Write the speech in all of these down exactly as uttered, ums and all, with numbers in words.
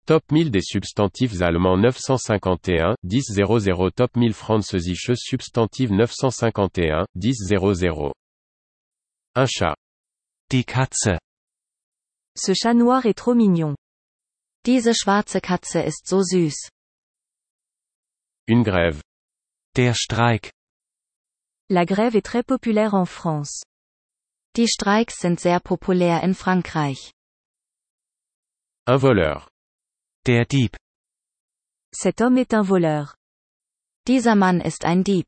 Top mille des substantifs allemands neuf cent cinquante et un, dix zéro zéro Top mille französische Substantive neuf cent cinquante et un, dix zéro zéro. Un chat. Die Katze. Ce chat noir est trop mignon. Diese schwarze Katze ist so süß. Une grève. Der Streik. La grève est très populaire en France. Die Streiks sind sehr populär in Frankreich. Un voleur. Der Dieb. Cet homme est un voleur. Dieser Mann ist ein Dieb.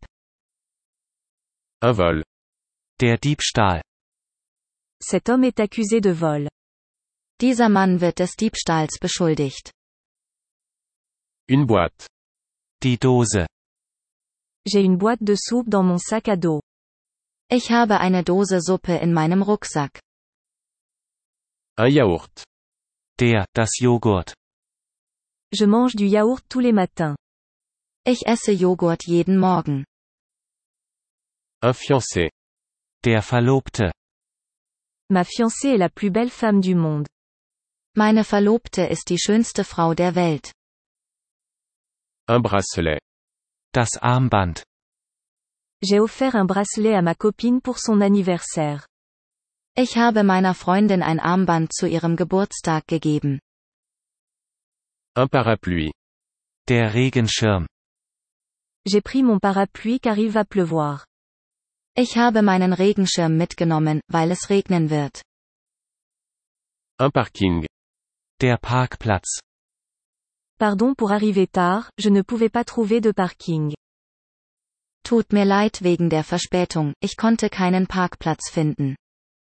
Un vol. Der Diebstahl. Cet homme est accusé de vol. Dieser Mann wird des Diebstahls beschuldigt. Une boîte. Die Dose. J'ai une boîte de soupe dans mon sac à dos. Ich habe eine Dose Suppe in meinem Rucksack. Un yaourt. Der, das Joghurt. Je mange du yaourt tous les matins. Ich esse Joghurt jeden Morgen. Un fiancé. Der Verlobte. Ma fiancée est la plus belle femme du monde. Meine Verlobte ist die schönste Frau der Welt. Un bracelet. Das Armband. J'ai offert un bracelet à ma copine pour son anniversaire. Ich habe meiner Freundin ein Armband zu ihrem Geburtstag gegeben. Un parapluie. Der Regenschirm. J'ai pris mon parapluie car il va pleuvoir. Ich habe meinen Regenschirm mitgenommen, weil es regnen wird. Un parking. Der Parkplatz. Pardon pour arriver tard, je ne pouvais pas trouver de parking. Tut mir leid wegen der Verspätung, ich konnte keinen Parkplatz finden.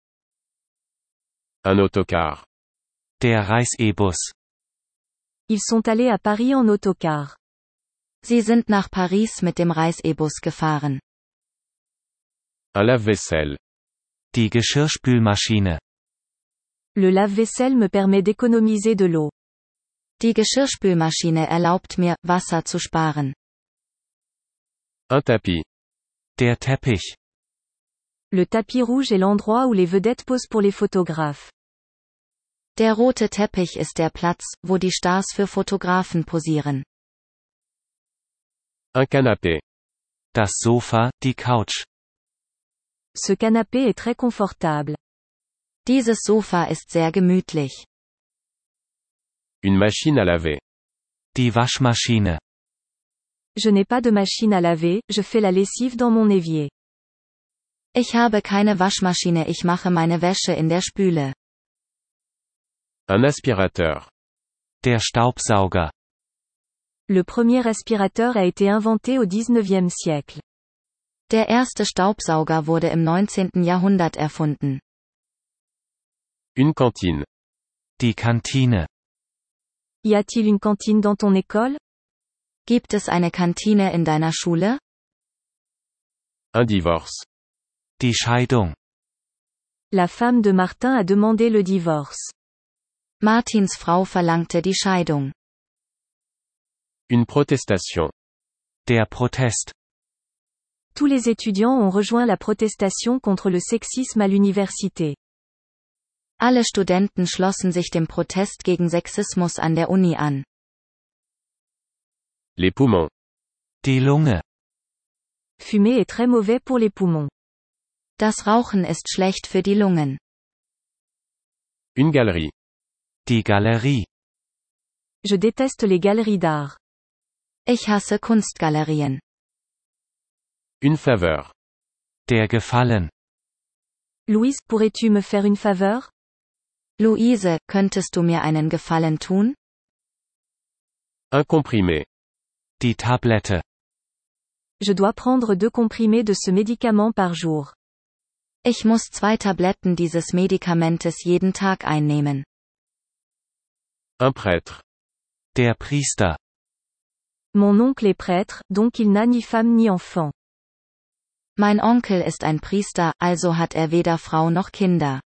Un autocar. Der Reisebus. Ils sont allés à Paris en autocar. Sie sind nach Paris mit dem Reisebus gefahren. Un lave-vaisselle. Die Geschirrspülmaschine. Le lave-vaisselle me permet d'économiser de l'eau. Die Geschirrspülmaschine erlaubt mir, Wasser zu sparen. Un tapis. Der Teppich. Le tapis rouge est l'endroit où les vedettes posent pour les photographes. Der rote Teppich ist der Platz, wo die Stars für Fotografen posieren. Un canapé. Das Sofa, die Couch. Ce canapé est très confortable. Dieses Sofa ist sehr gemütlich. Une machine à laver. Die Waschmaschine. Je n'ai pas de machine à laver, je fais la lessive dans mon évier. Ich habe keine Waschmaschine, ich mache meine Wäsche in der Spüle. Un aspirateur. Der Staubsauger. Le premier aspirateur a été inventé au dix-neuvième siècle. Der erste Staubsauger wurde im neunzehnten Jahrhundert erfunden. Une cantine. Die Kantine. Y a-t-il une cantine dans ton école? Gibt es eine Kantine in deiner Schule? Un divorce. Die Scheidung. La femme de Martin a demandé le divorce. Martins Frau verlangte die Scheidung. Une protestation. Der Protest. Tous les étudiants ont rejoint la protestation contre le sexisme à l'université. Alle Studenten schlossen sich dem Protest gegen Sexismus an der Uni an. Les poumons. Die Lunge. Fumer est très mauvais pour les poumons. Das Rauchen ist schlecht für die Lungen. Une galerie. Die Galerie. Je déteste les galeries d'art. Ich hasse Kunstgalerien. Une faveur. Der Gefallen. Louise, pourrais-tu me faire une faveur? Luise, könntest du mir einen Gefallen tun? Un comprimé. Die Tablette. Je dois prendre deux comprimés de ce médicament par jour. Ich muss zwei Tabletten dieses Medikamentes jeden Tag einnehmen. Un prêtre. Der Priester. Mon oncle est prêtre, donc il n'a ni femme ni enfant. Mein Onkel ist ein Priester, also hat er weder Frau noch Kinder.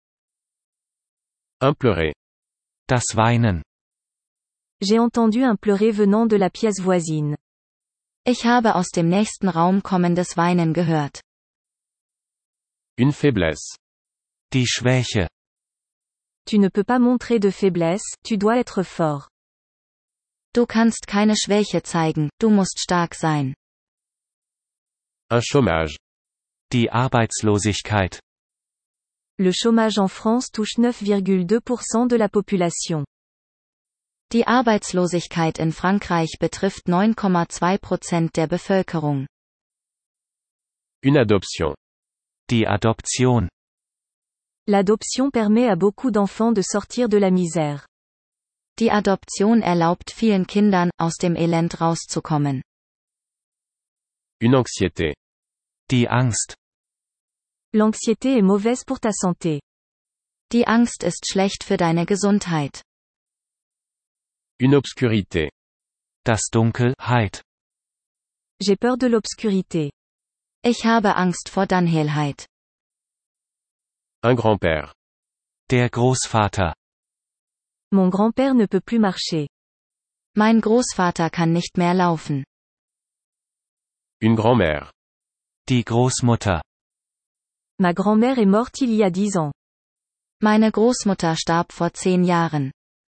Un pleurer. Das Weinen. J'ai entendu un pleurer venant de la pièce voisine. Ich habe aus dem nächsten Raum kommendes Weinen gehört. Une faiblesse. Die Schwäche. Tu ne peux pas montrer de faiblesse, tu dois être fort. Du kannst keine Schwäche zeigen, du musst stark sein. Un chômage. Die Arbeitslosigkeit. Le chômage en France touche neuf virgule deux pour cent de la population. Die Arbeitslosigkeit in Frankreich betrifft neun Komma zwei Prozent der Bevölkerung. Une adoption. Die Adoption. L'adoption permet à beaucoup d'enfants de sortir de la misère. Die Adoption erlaubt vielen Kindern, aus dem Elend rauszukommen. Une anxiété. Die Angst. L'anxiété est mauvaise pour ta santé. Die Angst ist schlecht für deine Gesundheit. Une obscurité. Das Dunkelheit. J'ai peur de l'obscurité. Ich habe Angst vor Dunkelheit. Un grand-père. Der Großvater. Mon grand-père ne peut plus marcher. Mein Großvater kann nicht mehr laufen. Une grand-mère. Die Großmutter. Ma grand-mère est morte il y a dix ans. Meine Großmutter starb vor zehn Jahren.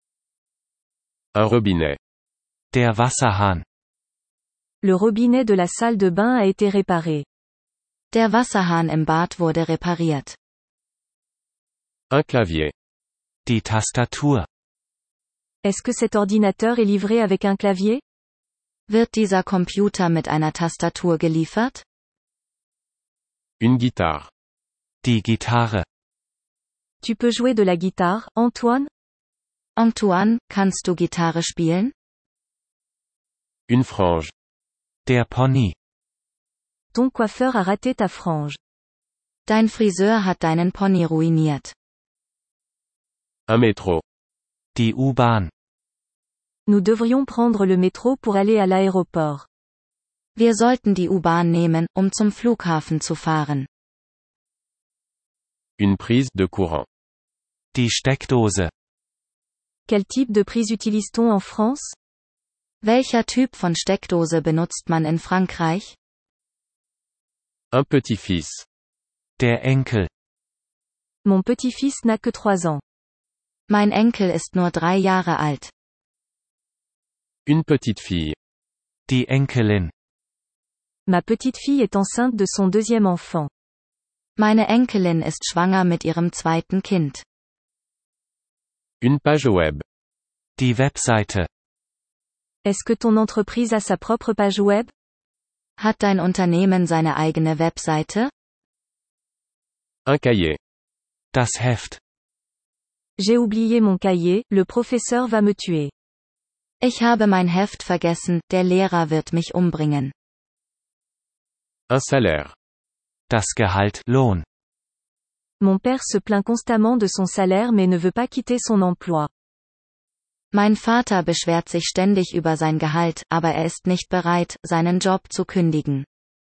Un robinet. Der Wasserhahn. Le robinet de la salle de bain a été réparé. Der Wasserhahn im Bad wurde repariert. Un clavier. Die Tastatur. Est-ce que cet ordinateur est livré avec un clavier? Wird dieser Computer mit einer Tastatur geliefert? Une guitare. Die Gitarre. Tu peux jouer de la guitare, Antoine? Antoine, kannst du Gitarre spielen? Une frange. Der Pony. Ton coiffeur a raté ta frange. Dein Friseur hat deinen Pony ruiniert. Un métro. Die U-Bahn. Nous devrions prendre le métro pour aller à l'aéroport. Wir sollten die U-Bahn nehmen, um zum Flughafen zu fahren. Une prise de courant. Die Steckdose. Quel type de prise utilise-t-on en France? Welcher Typ von Steckdose benutzt man in Frankreich? Un petit-fils. Der Enkel. Mon petit-fils n'a que trois ans. Mein Enkel ist nur drei Jahre alt. Une petite-fille. Die Enkelin. Ma petite-fille est enceinte de son deuxième enfant. Meine Enkelin ist schwanger mit ihrem zweiten Kind. Une page web. Die Webseite. Est-ce que ton entreprise a sa propre page web? Hat dein Unternehmen seine eigene Webseite? Un cahier. Das Heft. J'ai oublié mon cahier, le professeur va me tuer. Ich habe mein Heft vergessen, der Lehrer wird mich umbringen. Un salaire. Das Gehalt, Lohn. Mon père se plaint constamment de son salaire mais ne veut pas quitter son emploi. Mein Vater beschwert sich ständig über sein Gehalt, aber er ist nicht bereit, seinen Job zu kündigen.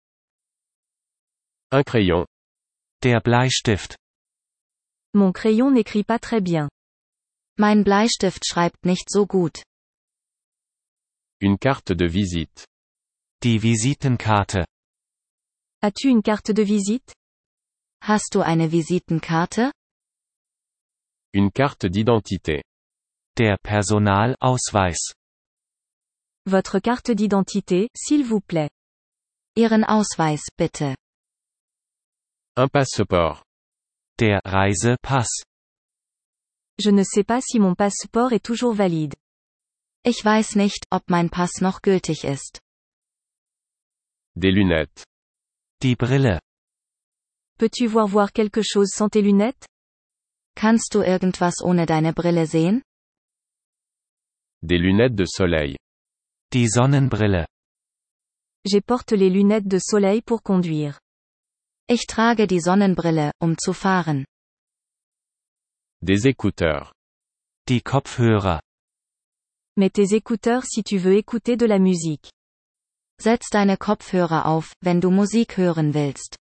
Un crayon. Der Bleistift. Mon crayon n'écrit pas très bien. Mein Bleistift schreibt nicht so gut. Une carte de visite. Die Visitenkarte. As-tu une carte de visite? Hast du eine Visitenkarte? Une carte d'identité. Der Personalausweis. Votre carte d'identité, s'il vous plaît. Ihren Ausweis, bitte. Un passeport. Der Reisepass. Je ne sais pas si mon passeport est toujours valide. Ich weiß nicht, ob mein Pass noch gültig ist. Des lunettes. Die Brille. Peux-tu voir voir quelque chose sans tes lunettes? Kannst du irgendwas ohne deine Brille sehen? Des lunettes de soleil. Die Sonnenbrille. Je porte les lunettes de soleil pour conduire. Ich trage die Sonnenbrille, um zu fahren. Des écouteurs. Die Kopfhörer. Mets tes écouteurs si tu veux écouter de la musique. Setz deine Kopfhörer auf, wenn du Musik hören willst.